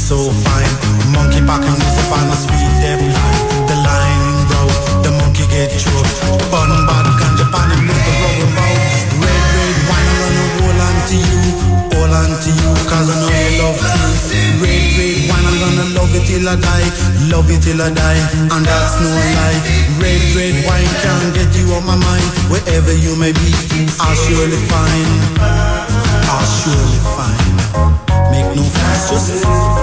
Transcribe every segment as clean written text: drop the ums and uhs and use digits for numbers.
so fine. Monkey packing this up on a sweet dip line. The line broke, the monkey get choked. Bun bad ganja pan and make a rubber bout. Red wine, I'm gonna hold on to you. Hold on to you, cause I know you love me. Red wine, I'm gonna love it till I die. Love it till I die, and that's no lie. Red wine can't get you off my mind. Wherever you may be, I'll surely find. I'll surely find. Make no fuss, just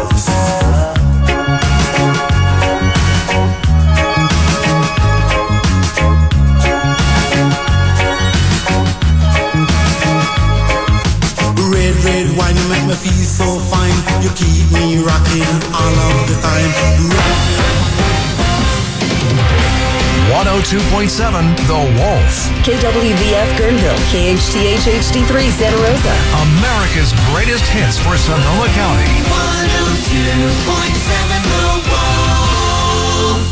red wine, you make me feel so fine. You keep me rocking all of the time. 102.7 The Wolf. KWVF Guerneville, KHTH HD3 Santa Rosa. America's greatest hits for Sonoma County. 102.7 The Wolf.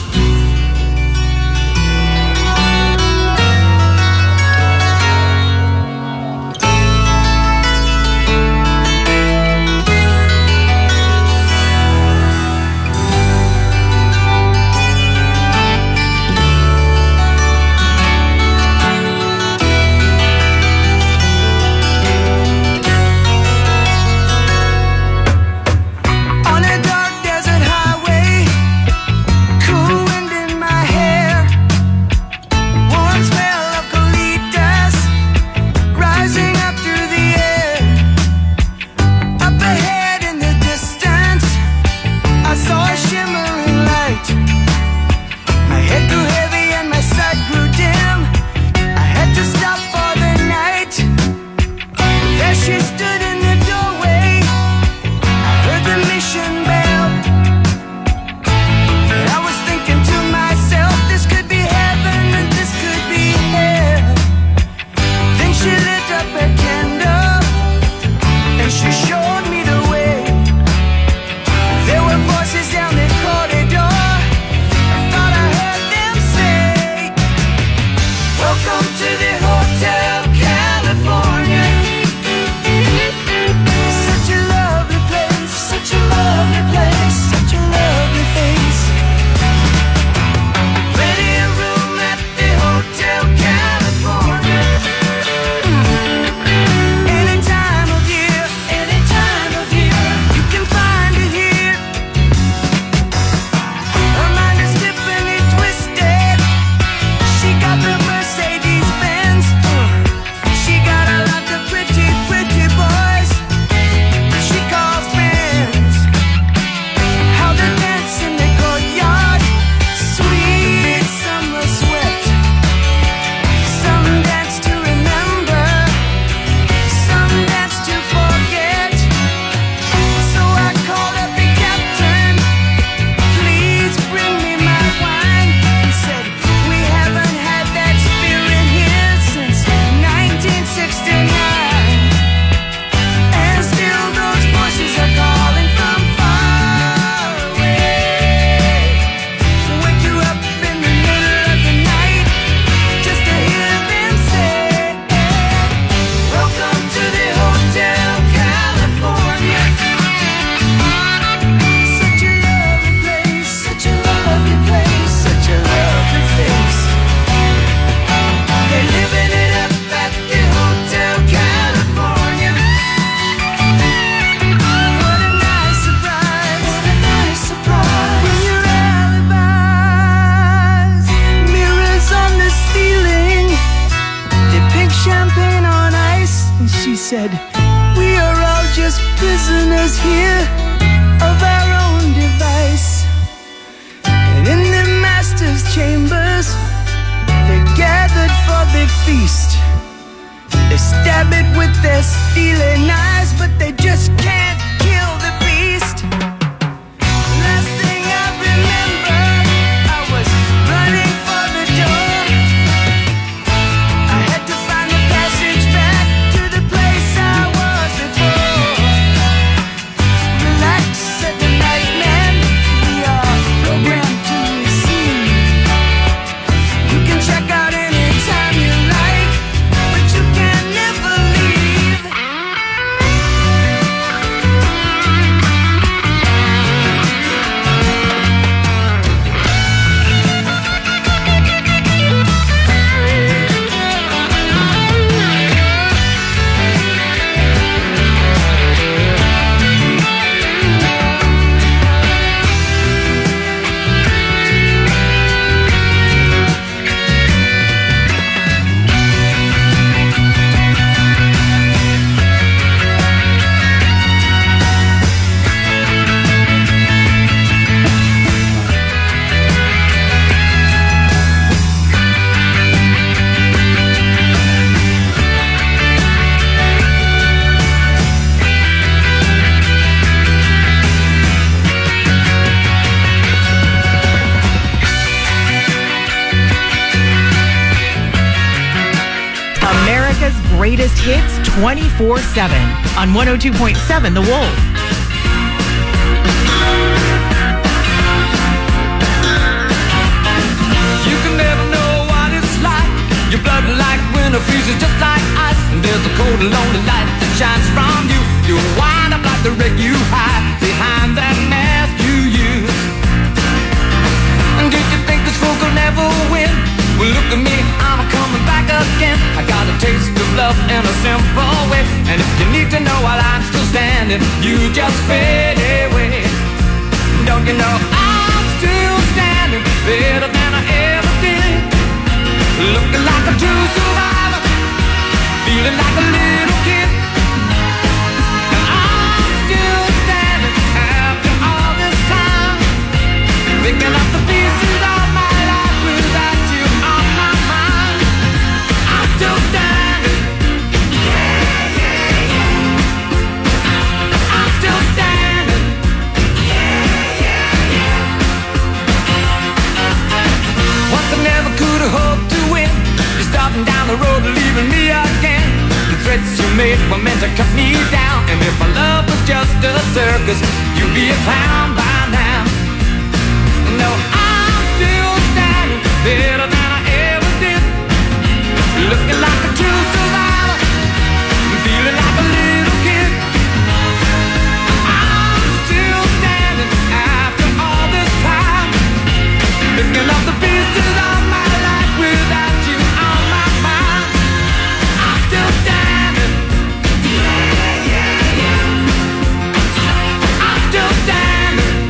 said, we are all just prisoners here of our own device. And in the master's chambers, they gathered for the feast. They stab it with their stealing eyes, but they just can't kill the beast. Last thing I remember, I was running for the door. I had to find the passage back to the place I was before. Relax, said the night man, we are programmed to receive. You can check out anytime you like, but you can never leave. greatest hits 24/7 on 102.7 The Wolf. You can never know what it's like. Your blood like winter freezes just like ice. And there's a cold and lonely light that shines from you. You wind up like the wreck you hide behind that mask you use. And did you think this fool could never win? Well, look at me, I'm coming back again. I got a taste of love in a simple way. And if you need to know while I'm still standing, you just fade away. Don't you know I'm still standing better than I ever did? Looking like a true survivor, feeling like a little kid. And I'm still standing after all this time, picking up the pieces of my life without you on my mind. I'm still standing. Yeah, yeah, yeah. I'm still standing. Yeah, yeah, yeah. Once I never could have hoped to win. You're starting down the road and leaving me again. The threats you made were meant to cut me down. And if my love was just a circus, you'd be a clown by now. No, I'm still standing better than I ever did. Looking like a true survivor, feeling like a little kid. I'm still standing after all this time, picking up the pieces of my life without you on my mind. I'm still standing. Yeah, yeah, yeah. I'm still standing.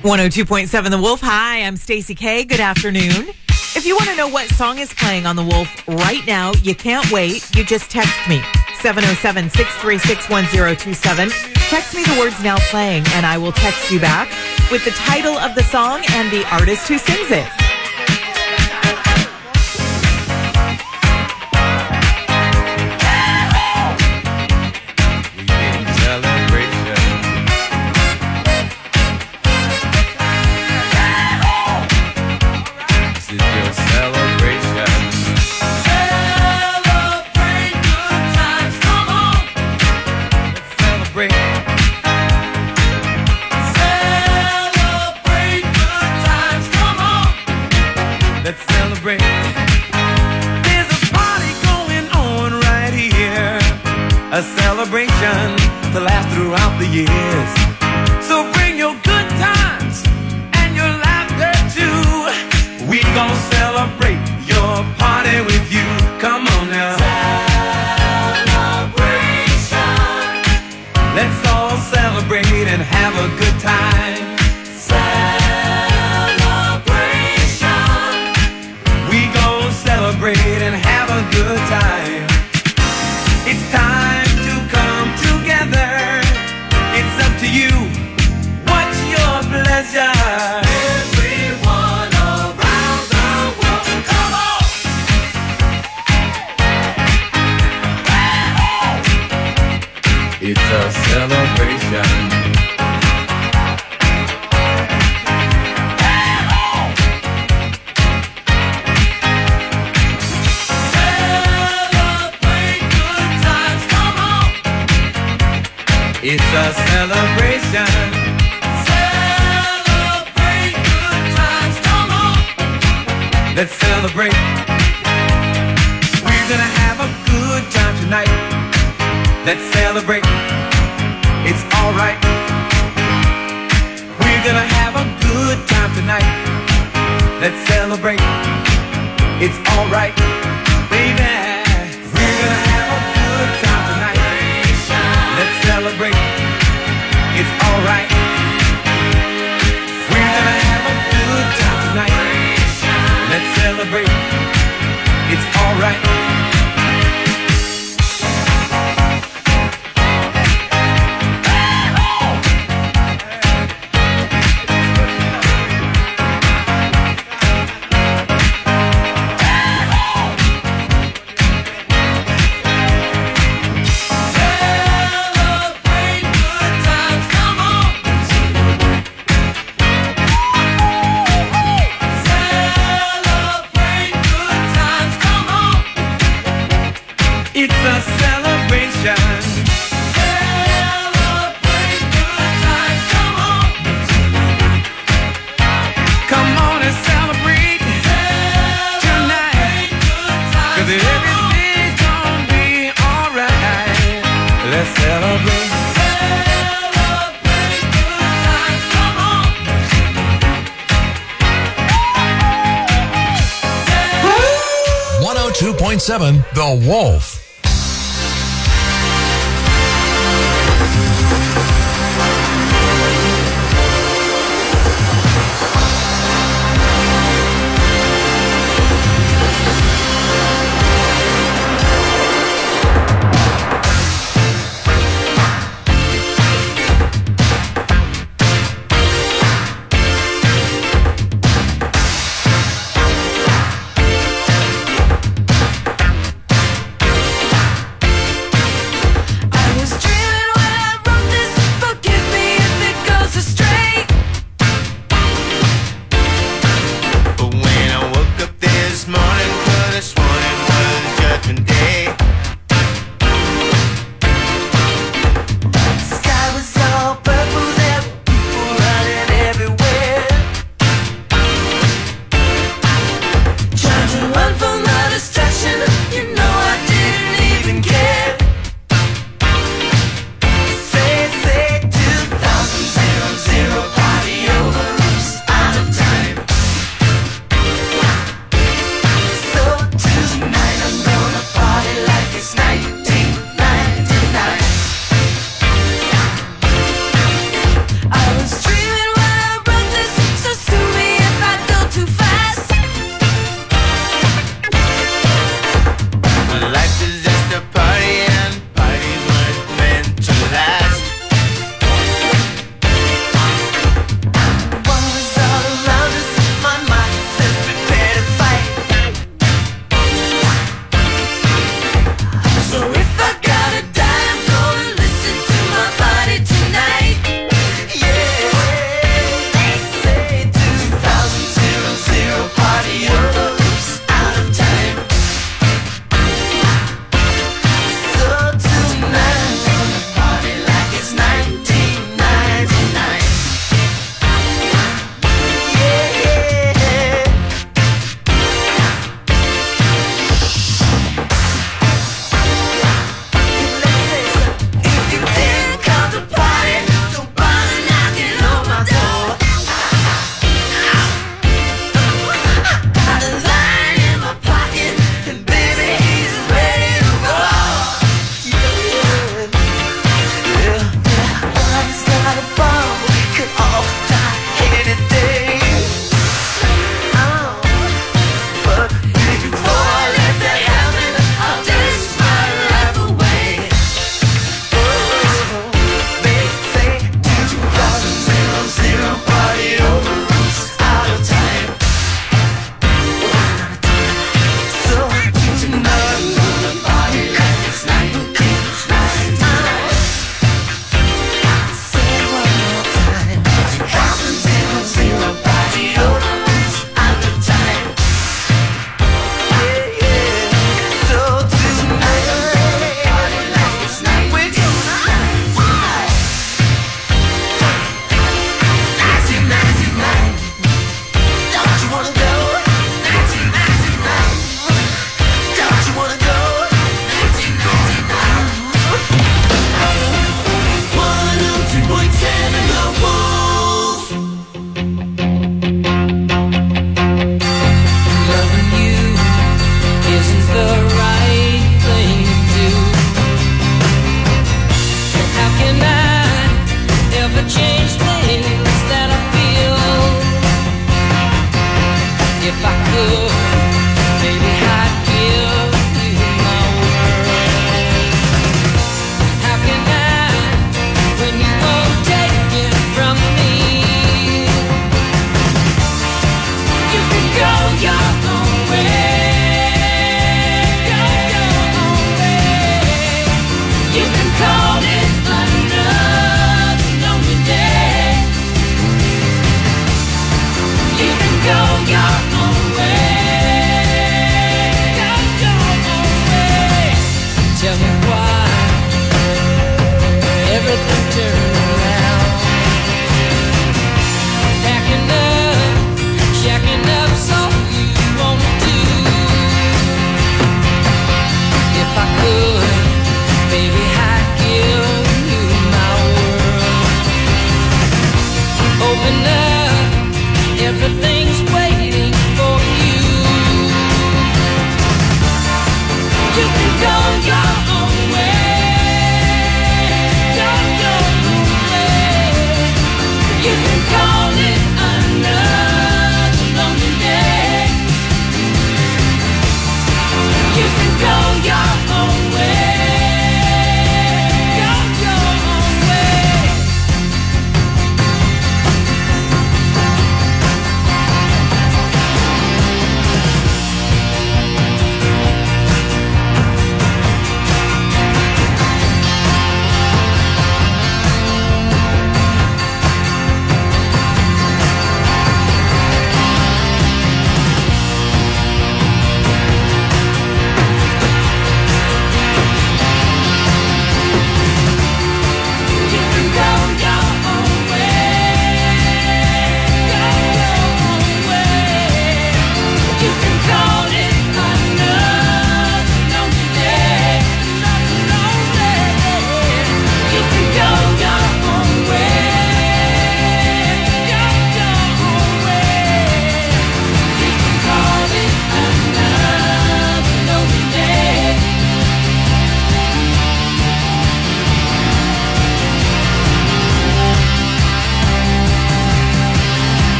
102.7 The Wolf. Hi, I'm Stacey K. Good afternoon. If you want to know what song is playing on The Wolf right now, you can't wait. You just text me, 707-636-1027. Text me the words now playing, and I will text you back with the title of the song and the artist who sings it. A celebration to last throughout the years. So bring your good times and your laughter too. We gon' celebrate your party with you. Come on now. Celebration. Let's all celebrate and have a good time. Celebration. We gon' celebrate and have a good time. It's time to come together. It's up to you. What's your pleasure? Everyone around the world, come on! It's a celebration. It's a celebration. Celebrate good times, come on. Let's celebrate. We're gonna have a good time tonight. Let's celebrate. It's alright. We're gonna have a good time tonight. Let's celebrate. It's alright, baby. We're gonna have a good time tonight. Let's celebrate. It's alright. We're gonna have a good time tonight. Let's celebrate. It's alright. It's a celebration. Celebrate good times, come on. Come on and celebrate tonight. 'Cause everything's gonna be alright. Let's celebrate. Celebrate good times, come on. 102.7 The Wolf.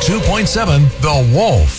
102.7 The Wolf.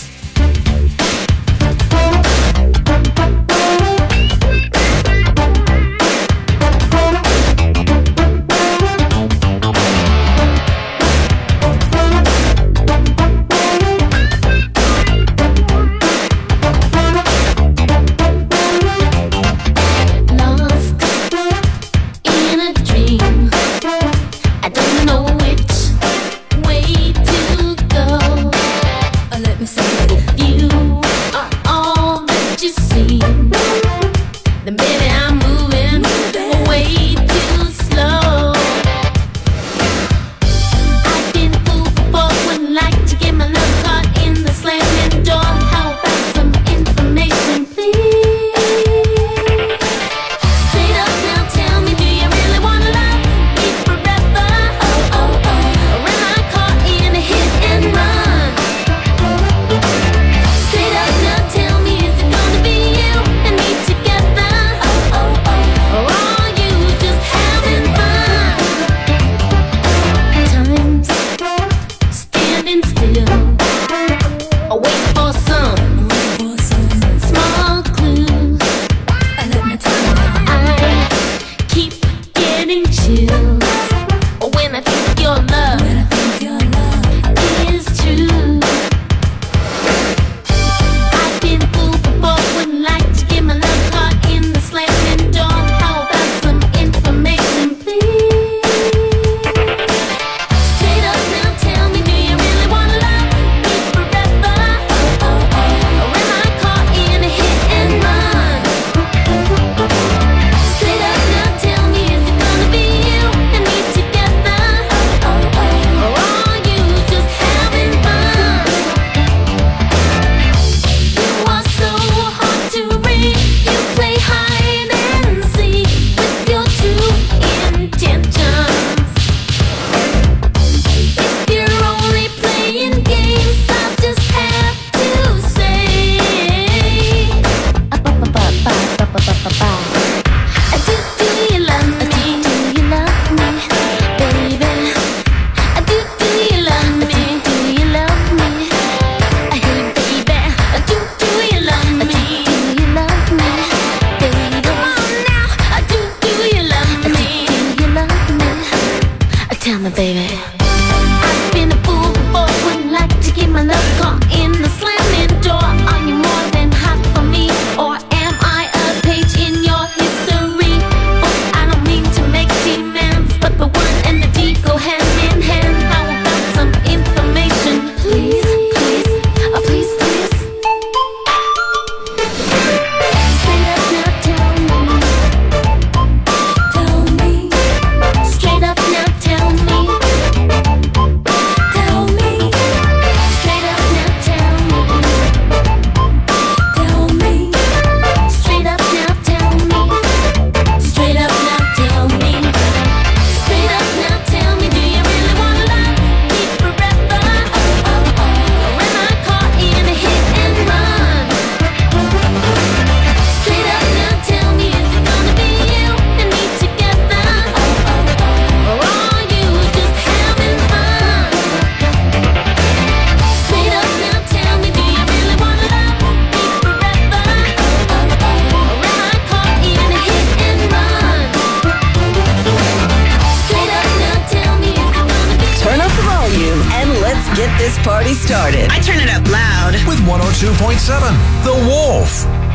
Get this party started. I turn it up loud. With 102.7 The Wolf.